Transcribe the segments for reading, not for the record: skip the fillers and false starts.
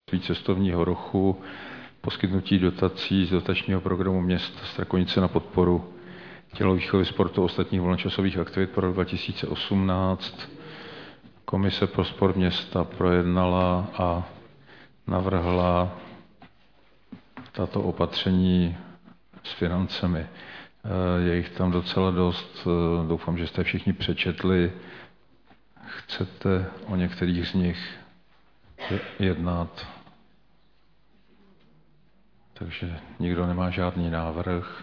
cestovního ruchu, poskytnutí dotací z dotačního programu města Strakonice na podporu tělovýchovy, sportu a ostatních volnočasových aktivit pro rok 2018. Komise pro sport města projednala a navrhla tato opatření s financemi. Je jich tam docela dost, doufám, že jste všichni přečetli. Chcete o některých z nich jednat? Takže nikdo nemá žádný návrh.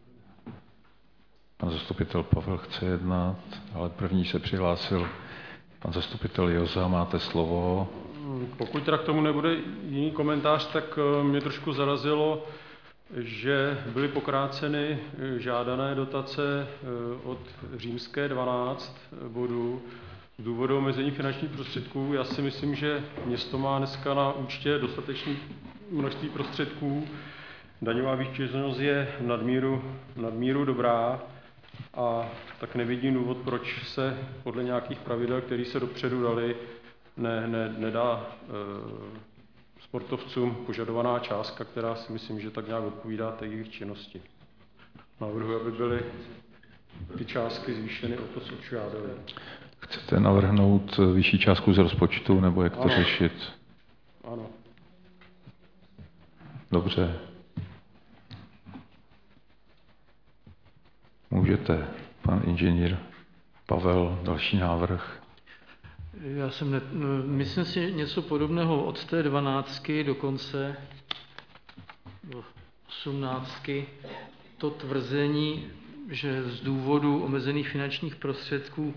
Pan zastupitel Pavel chce jednat, ale první se přihlásil pan zastupitel Joza. Máte slovo. Pokud teda k tomu nebude jiný komentář, tak mě trošku zarazilo, že byly pokráceny žádané dotace od římské 12 bodů z důvodu omezení finančních prostředků. Já si myslím, že město má dneska na účtě dostatečné množství prostředků. Daňová výtěžnost je nadmíru dobrá a tak nevidím důvod, proč se podle nějakých pravidel, které se dopředu dali, nedá sportovcům požadovaná částka, která si myslím, že tak nějak odpovídá té jejich činnosti. Navrhuji, aby byly ty částky zvýšeny o to, co žádali. Chcete navrhnout vyšší částku z rozpočtu, nebo jak to řešit? Ano. Dobře. Můžete, pan inženýr Pavel, další návrh. Já jsem myslím si něco podobného od té 12 do konce 18. To tvrzení, že z důvodu omezených finančních prostředků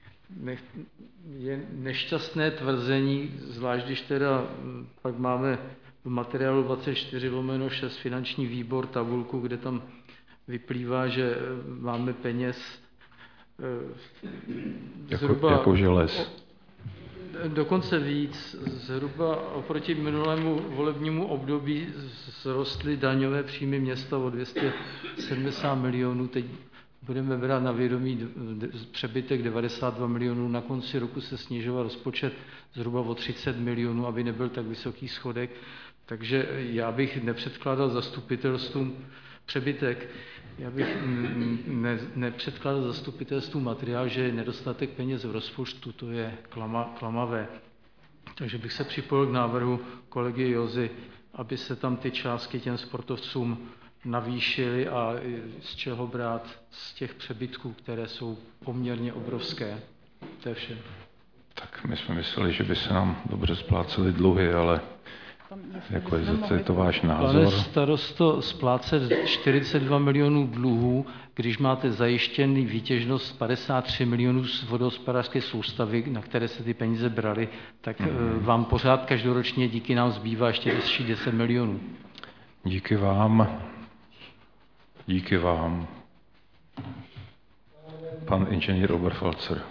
je nešťastné tvrzení, zvlášť když teda pak máme v materiálu 24/6 finanční výbor tabulku, kde tam vyplývá, že máme peněz zhruba jako želez. Dokonce víc, zhruba oproti minulému volebnímu období zrostly daňové příjmy města o 270 milionů. Teď budeme brát na vědomí přebytek 92 milionů. Na konci roku se snižoval rozpočet zhruba o 30 milionů, aby nebyl tak vysoký schodek. Takže já bych nepředkládal zastupitelstvům přebytek. Já bych nepředkládal zastupitelstvu materiál, že je nedostatek peněz v rozpočtu, to je klamavé. Takže bych se připojil k návrhu kolegy Jozy, aby se tam ty částky těm sportovcům navýšily a z čeho brát z těch přebytků, které jsou poměrně obrovské. To je vše. Tak my jsme mysleli, že by se nám dobře splácely dluhy, ale jako je to váš názor? Pane starosto, splácet 42 milionů dluhů, když máte zajištěný výtěžnost 53 milionů z vodohospodářské soustavy, na které se ty peníze braly, tak vám pořád každoročně díky nám zbývá ještě 10 milionů. Díky vám. Díky vám. Pan inženýr Oberfalzer.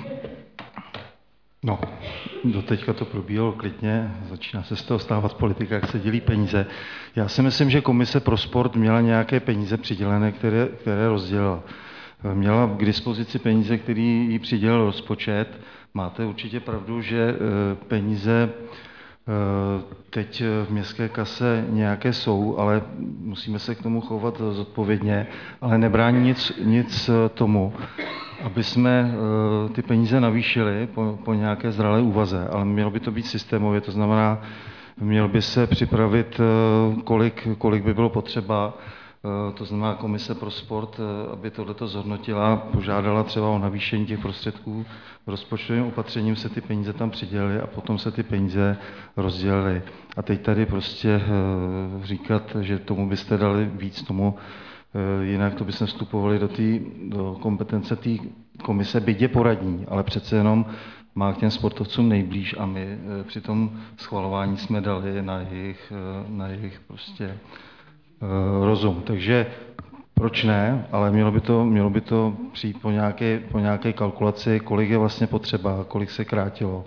No, doteďka to probíhalo klidně, začíná se z toho stávat politika, jak se dělí peníze. Já si myslím, že Komise pro sport měla nějaké peníze přidělené, které rozdělila. Měla k dispozici peníze, které jí přidělil rozpočet. Máte určitě pravdu, že peníze teď v městské kase nějaké jsou, ale musíme se k tomu chovat zodpovědně, ale nebrání nic tomu, aby jsme ty peníze navýšili po nějaké zralé úvaze, ale mělo by to být systémově, to znamená, měl by se připravit, kolik by bylo potřeba, to znamená Komise pro sport, aby tohleto zhodnotila, požádala třeba o navýšení těch prostředků, rozpočtovým opatřením se ty peníze tam přidělily a potom se ty peníze rozdělily. A teď tady prostě říkat, že tomu byste dali víc tomu, jinak to bychom vstupovali do kompetence té komise, byť je poradní, ale přece jenom má k těm sportovcům nejblíž a my při tom schvalování jsme dali na jejich prostě rozum. Takže proč ne, ale mělo by to přijít po nějaké kalkulaci, kolik je vlastně potřeba, kolik se krátilo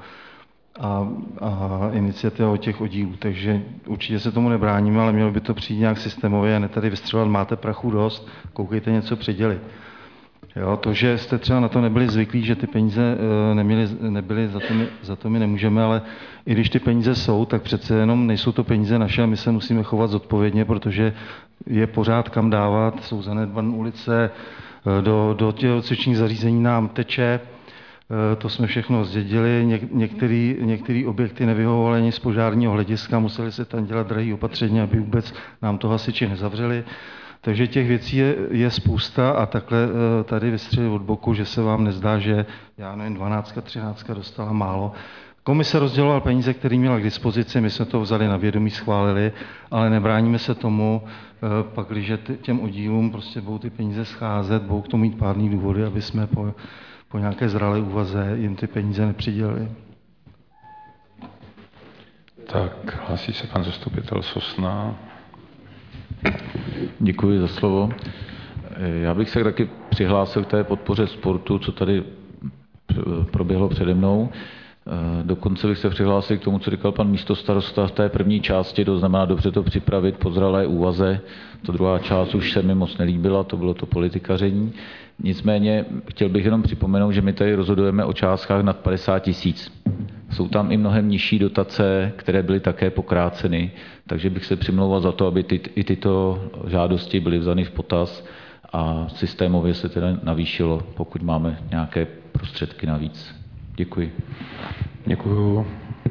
a iniciativa od těch oddílů. Takže určitě se tomu nebráníme, ale mělo by to přijít nějak systémově a ne tady vystřelovat, máte prachu dost, koukejte něco přidělit. Jo, to, že jste třeba na to nebyli zvyklí, že ty peníze nebyly, za to my nemůžeme, ale i když ty peníze jsou, tak přece jenom nejsou to peníze naše a my se musíme chovat zodpovědně, protože je pořád kam dávat, jsou zanedbané ulice, do tělocvičních zařízení nám teče, to jsme všechno zdědili, některé objekty nevyhovovaly ani z požárního hlediska, museli se tam dělat drahé opatření, aby vůbec nám to hasiči nezavřeli. Takže těch věcí je spousta a takhle tady vystřelit od boku, že se vám nezdá, že já nevím, 12, 13 dostala málo. Komise rozdělovala peníze, které měla k dispozici, my jsme to vzali na vědomí, schválili, ale nebráníme se tomu, pak když těm oddílům prostě budou ty peníze scházet, budou k tomu mít pádný důvody, aby jsme po nějaké zralé úvaze jim ty peníze nepřidělili. Tak, hlásí se pan zastupitel Sosna. Děkuji za slovo. Já bych se taky přihlásil k té podpoře sportu, co tady proběhlo přede mnou. Dokonce bych se přihlásil k tomu, co říkal pan místostarosta v té první části, to znamená dobře to připravit po zralé úvaze. Ta druhá část už se mi moc nelíbila, to bylo to politikaření. Nicméně chtěl bych jenom připomenout, že my tady rozhodujeme o částkách nad 50 000. Jsou tam i mnohem nižší dotace, které byly také pokráceny, takže bych se přimlouval za to, aby i tyto žádosti byly vzaty v potaz a systémově se teda navýšilo, pokud máme nějaké prostředky navíc. Děkuji. Děkuju.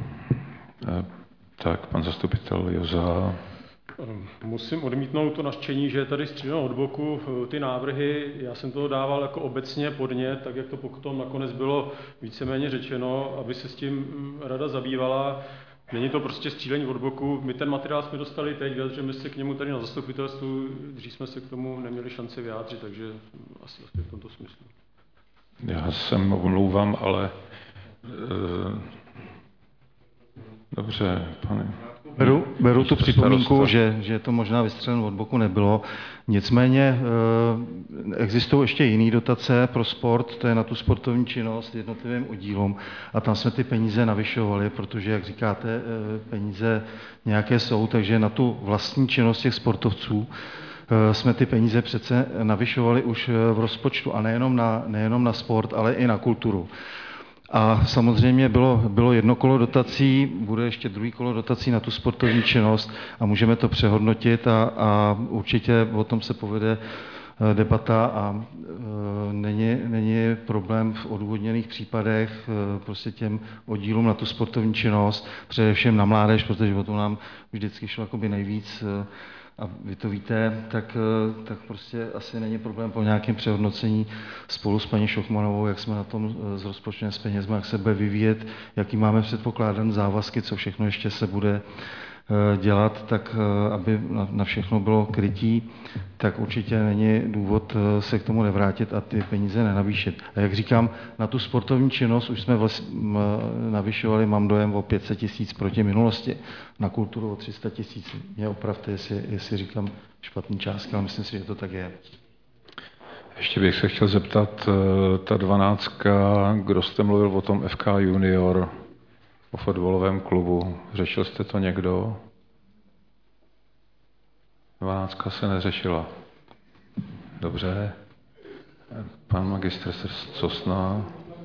Tak, pan zastupitel Joza. Musím odmítnout to nařčení, že je tady střídeno od boku ty návrhy. Já jsem toho dával jako obecně podnět, tak jak to potom nakonec bylo víceméně řečeno, aby se s tím rada zabývala. Není to prostě střílení od boku. My ten materiál jsme dostali teď, vyjadřujeme se k němu tady na zastupitelstvu, dřív jsme se k tomu neměli šanci vyjádřit, takže asi v tomto smyslu. Já se omlouvám, ale dobře, pane. Beru tu připomínku, že to možná vystřeleno od boku nebylo. Nicméně existují ještě jiné dotace pro sport, to je na tu sportovní činnost jednotlivým oddílům a tam jsme ty peníze navyšovali, protože, jak říkáte, peníze nějaké jsou, takže na tu vlastní činnost těch sportovců jsme ty peníze přece navyšovali už v rozpočtu a nejenom na sport, ale i na kulturu. A samozřejmě bylo jedno kolo dotací, bude ještě druhý kolo dotací na tu sportovní činnost a můžeme to přehodnotit a určitě o tom se povede debata a není problém v odůvodněných případech prostě těm oddílům na tu sportovní činnost, především na mládež, protože o tom nám vždycky šlo jakoby nejvíc a vy to víte, tak prostě asi není problém po nějakém přehodnocení spolu s paní Šochmanovou, jak jsme na tom s rozpočtem s penězmi, jak se bude vyvíjet, jaký máme předpokládané závazky, co všechno ještě se bude dělat, tak aby na všechno bylo krytí, tak určitě není důvod se k tomu nevrátit a ty peníze nenavýšit. A jak říkám, na tu sportovní činnost už jsme navyšovali, mám dojem, o 500 000 proti minulosti, na kulturu o 300 000. Mě opravte, jestli říkám špatný částka, ale myslím si, že to tak je. Ještě bych se chtěl zeptat, ta 12, kdo jste mluvil o tom FK Junior, o fotbalovém klubu. Řešil jste to někdo? 12 se neřešila. Dobře. Pan magistr Sosna.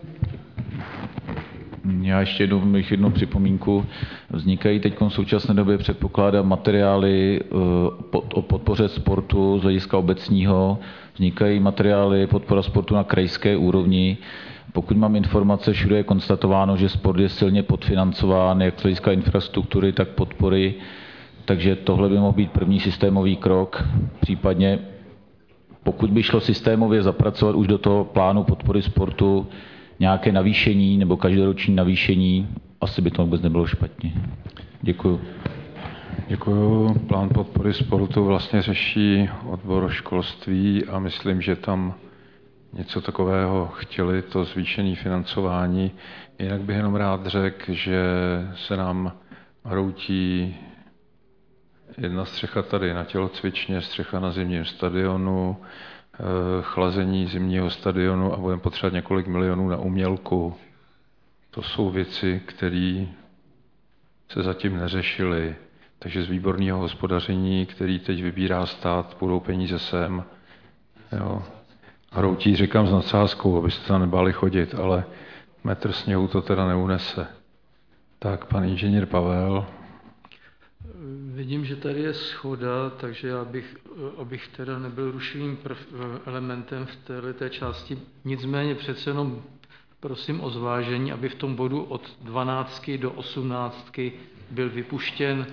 Já ještě jednu připomínku. Vznikají teď v současné době, předpokládám, materiály o podpoře sportu z hlediska obecního. Vznikají materiály podpora sportu na krajské úrovni. Pokud mám informace, všude je konstatováno, že sport je silně podfinancován, jak z hlediska infrastruktury, tak podpory. Takže tohle by mohl být první systémový krok. Případně, pokud by šlo systémově zapracovat už do toho plánu podpory sportu nějaké navýšení nebo každoroční navýšení, asi by to vůbec nebylo špatně. Děkuju. Děkuju. Plán podpory sportu vlastně řeší odbor školství a myslím, že tam něco takového chtěli, to zvýšení financování. Jinak bych jenom rád řekl, že se nám hroutí jedna střecha tady na tělocvičně, střecha na zimním stadionu, chlazení zimního stadionu a budeme potřebovat několik milionů na umělku. To jsou věci, které se zatím neřešily. Takže z výborného hospodaření, který teď vybírá stát, budou peníze sem. Jo. hroutí, říkám s nadsázkou, abyste tam nebáli chodit, ale metr sněhu to teda neunese. Tak, pan inženýr Pavel. Vidím, že tady je shoda, takže já abych teda nebyl rušivým elementem v této části. Nicméně přece jenom prosím o zvážení, aby v tom bodu od 12 do 18 byl vypuštěn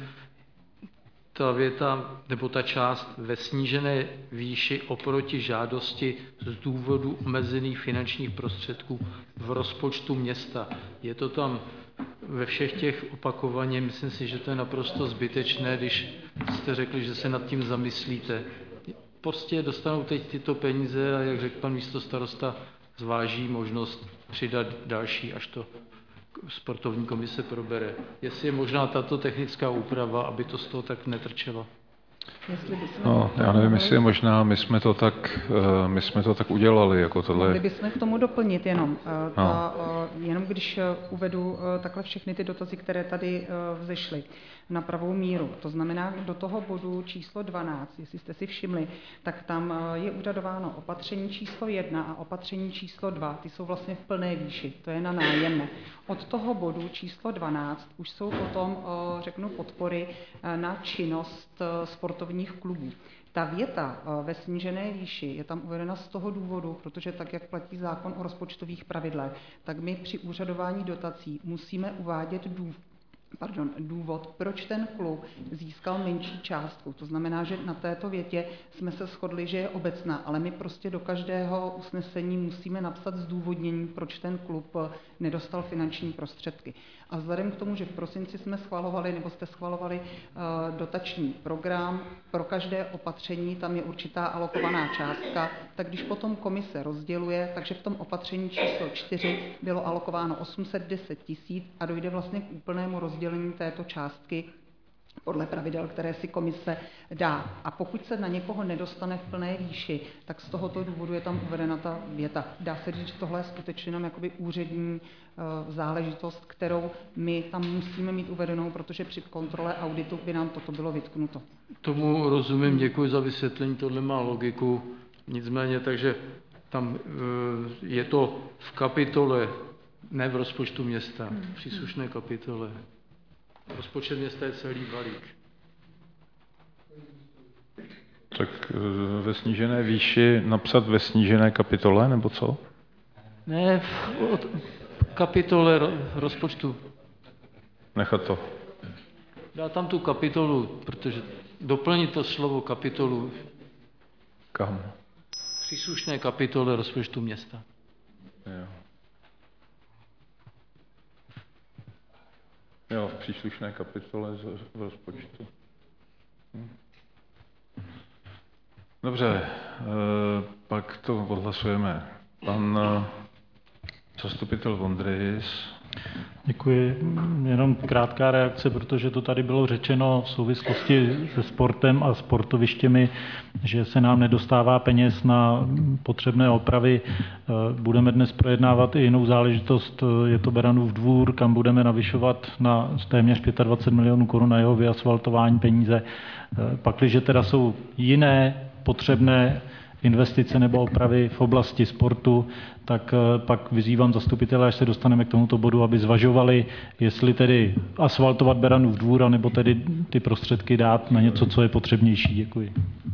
ta věta nebo ta část ve snížené výši oproti žádosti z důvodu omezených finančních prostředků v rozpočtu města. Je to tam ve všech těch opakovaně, myslím si, že to je naprosto zbytečné, když jste řekli, že se nad tím zamyslíte. Prostě dostanou teď tyto peníze a jak řekl pan místostarosta, zváží možnost přidat další, až to sportovní komise probere. Jestli je možná tato technická úprava, aby to z toho tak netrčelo. No, já nevím, jestli je možná, my jsme to tak udělali, jako tohle. Mohli bychom k tomu doplnit jenom. Jenom když uvedu takhle všechny ty dotazy, které tady vzešly na pravou míru. To znamená, do toho bodu číslo 12, jestli jste si všimli, tak tam je úřadováno opatření číslo 1 a opatření číslo 2. Ty jsou vlastně v plné výši, to je na nájemné. Od toho bodu číslo 12 už jsou potom, řeknu, podpory na činnost sportovních klubů. Ta věta ve snížené výši je tam uvedena z toho důvodu, protože tak, jak platí zákon o rozpočtových pravidlech, tak my při úřadování dotací musíme uvádět důvod, proč ten klub získal menší částku. To znamená, že na této větě jsme se shodli, že je obecná, ale my prostě do každého usnesení musíme napsat zdůvodnění, proč ten klub nedostal finanční prostředky. A vzhledem k tomu, že v prosinci jsme schvalovali, nebo jste schvalovali dotační program, pro každé opatření tam je určitá alokovaná částka, tak když potom komise rozděluje, takže v tom opatření číslo 4 bylo alokováno 810 000 a dojde vlastně k úplnému rozdělení této částky podle pravidel, které si komise dá. A pokud se na někoho nedostane v plné výši, tak z tohoto důvodu je tam uvedena ta věta. Dá se říct, že tohle je skutečně jenom jakoby úřední záležitost, kterou my tam musíme mít uvedenou, protože při kontrole auditu by nám toto bylo vytknuto. Tomu rozumím, děkuji za vysvětlení, tohle má logiku. Nicméně, takže tam je to v kapitole, ne v rozpočtu města, v příslušné kapitole. Rozpočet města je celý balík. Tak ve snížené výši napsat ve snížené kapitole, nebo co? Ne, v kapitole rozpočtu. Nechat to. Dá tam tu kapitolu, protože doplnit to slovo kapitolu. Kam? Příslušné kapitole rozpočtu města. Jo, v příslušné kapitole z rozpočtu. Dobře, pak to odhlasujeme. Pan zastupitel Vondrys. Děkuji. Jenom krátká reakce, protože to tady bylo řečeno v souvislosti se sportem a sportovištěmi, že se nám nedostává peněz na potřebné opravy. Budeme dnes projednávat i jinou záležitost, je to Beranův dvůr, kam budeme navyšovat na téměř 25 milionů korun na jeho vyasfaltování peníze. Pakliže teda jsou jiné potřebné investice nebo opravy v oblasti sportu, tak pak vyzývám zastupitele, až se dostaneme k tomuto bodu, aby zvažovali, jestli tedy asfaltovat Beranův dvůr, nebo tedy ty prostředky dát na něco, co je potřebnější. Děkuji.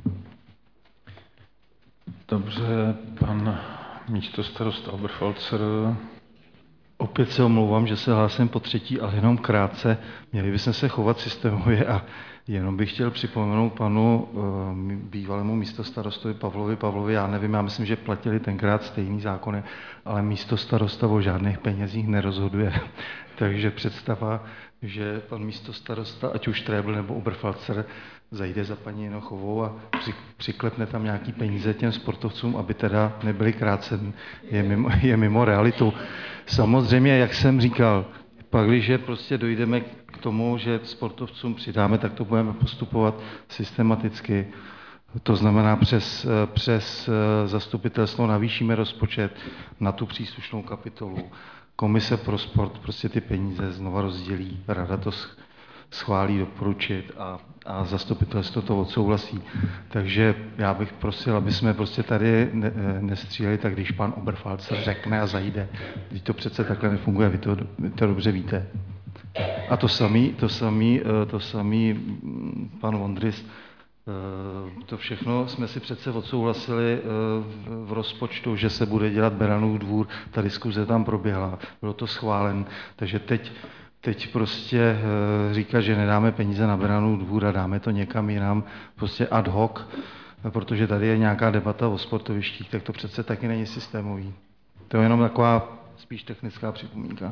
Dobře, pan místostarosta Oberfalzer. Opět se omlouvám, že se hlásím po třetí, ale jenom krátce. Měli bychom se chovat systémově a jenom bych chtěl připomenout panu bývalému místostarostovi Pavlovi, já nevím, já myslím, že platili tenkrát stejný zákony, ale místostarosta o žádných penězích nerozhoduje. Takže představa, že pan místostarosta, ať už Trébl nebo Oberfalzer, zajde za paní Jinochovou a přiklepne tam nějaký peníze těm sportovcům, aby teda nebyli krácen, je mimo realitu. Samozřejmě, jak jsem říkal, pak, když prostě dojdeme k tomu, že sportovcům přidáme, tak to budeme postupovat systematicky. To znamená, přes zastupitelstvo navýšíme rozpočet na tu příslušnou kapitolu. Komise pro sport prostě ty peníze znova rozdělí. Rada to schválí doporučit a zastupitelstvo to odsouhlasí. Takže já bych prosil, aby jsme prostě tady nestříleli, tak když pan Oberfalzer řekne a zajde. Když to přece takhle nefunguje, vy to dobře víte. A to samý pan Vondris, to všechno jsme si přece odsouhlasili v rozpočtu, že se bude dělat Beranův dvůr, ta diskuze tam proběhla, bylo to schválen, takže teď prostě říkat, že nedáme peníze na Beranův dvůr a dáme to někam jinam, prostě ad hoc, protože tady je nějaká debata o sportovištích, tak to přece taky není systémový. To je jenom taková spíš technická připomínka.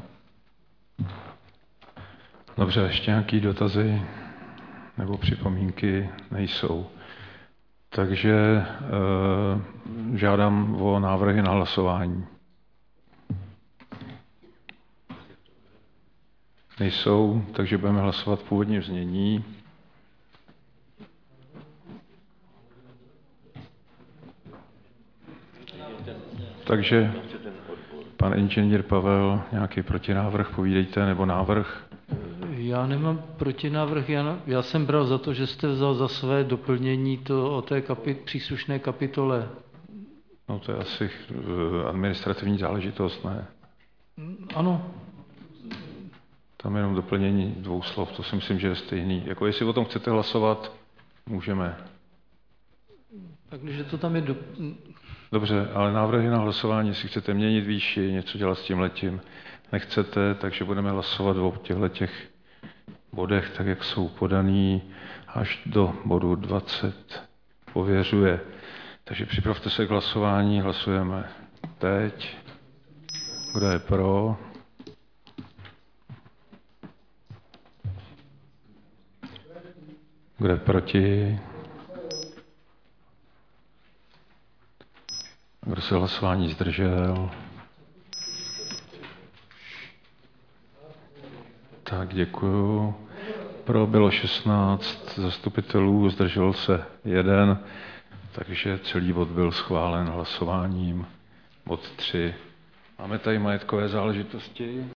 Dobře, ještě nějaké dotazy nebo připomínky nejsou. Takže žádám o návrhy na hlasování. Nejsou, takže budeme hlasovat v původním znění. Takže pan inženýr Pavel, nějaký protinávrh, povídejte, nebo návrh? Já nemám protinávrh, já jsem bral za to, že jste vzal za své doplnění to o té příslušné kapitole. No to je asi administrativní záležitost, ne? Ano. Tam jenom doplnění 2 slov, to si myslím, že je stejný. Jako jestli o tom chcete hlasovat, můžeme. Takže to tam je Dobře, ale návrhy na hlasování, jestli chcete měnit výši, něco dělat s tímhletím, nechcete, takže budeme hlasovat o těchto bodech, tak jak jsou podaný až do bodu 20. Pověřuje. Takže připravte se k hlasování, hlasujeme teď. Kdo je pro? Kdo je proti? Kdo se hlasování zdržel? Tak, děkuju. Pro bylo 16 zastupitelů, zdržel se 1, takže celý bod byl schválen hlasováním. Bod 3. Máme tady majetkové záležitosti.